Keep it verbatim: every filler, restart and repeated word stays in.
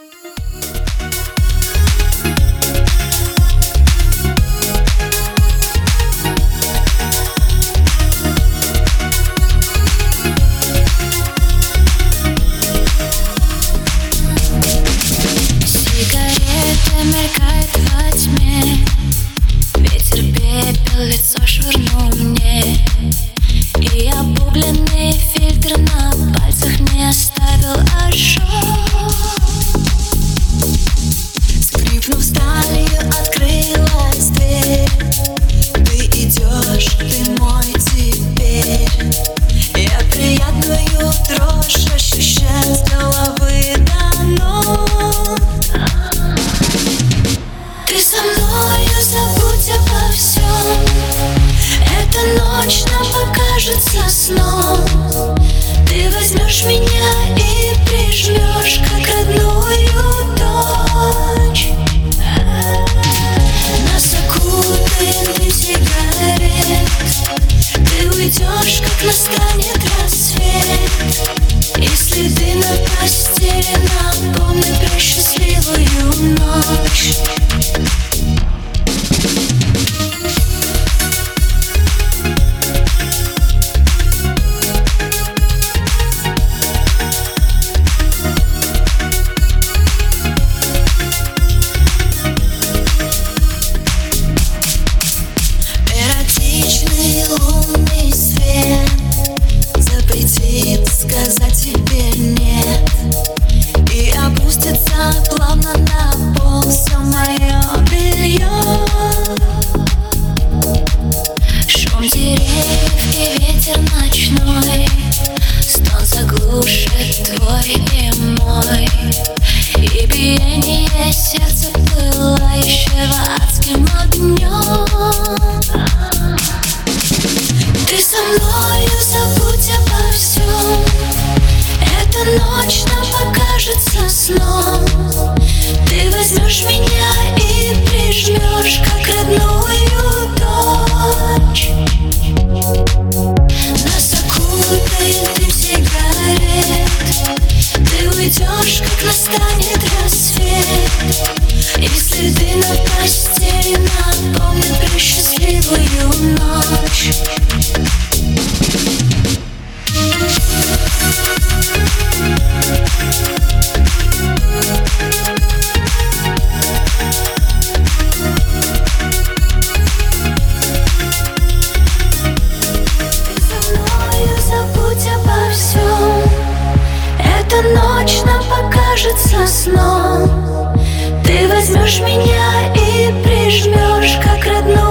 Сигарета мелькает во тьме, ветер пепел лицо швырнул мне, и обугленный фильтр на пальцах не оставил ожог. Скрипнув сталью, открылась дверь. Ты идешь, ты мой теперь. Я приятную дрожь ощущаю с головы до ног. Ты со мною, забудь обо всем. Эта ночь нам покажется сном. Ты возьмешь меня и прижмешь, как родную дочь. Нас окутает дым сигарет. Ты уйдешь, как настанет рассвет. И следы на постели напомнят про счастливую ночь. Лунный свет запретит сказать тебе нет, и опустится плавно на пол все мое белье. Шум деревьев и ветер ночной, стон заглушит твой и мой, и биение сердца пылающего адским огнем. Ты со мною, забудь обо всем. Эта ночь нам покажется сном. Ты возьмешь меня и прижмешь, как родную дочь. Нас окутает дым сигарет. Ты уйдешь, как настанет рассвет. И следы на постели напомнят про счастливую ночь. Эта ночь нам покажется сном. Ты возьмешь меня и прижмешь, как родную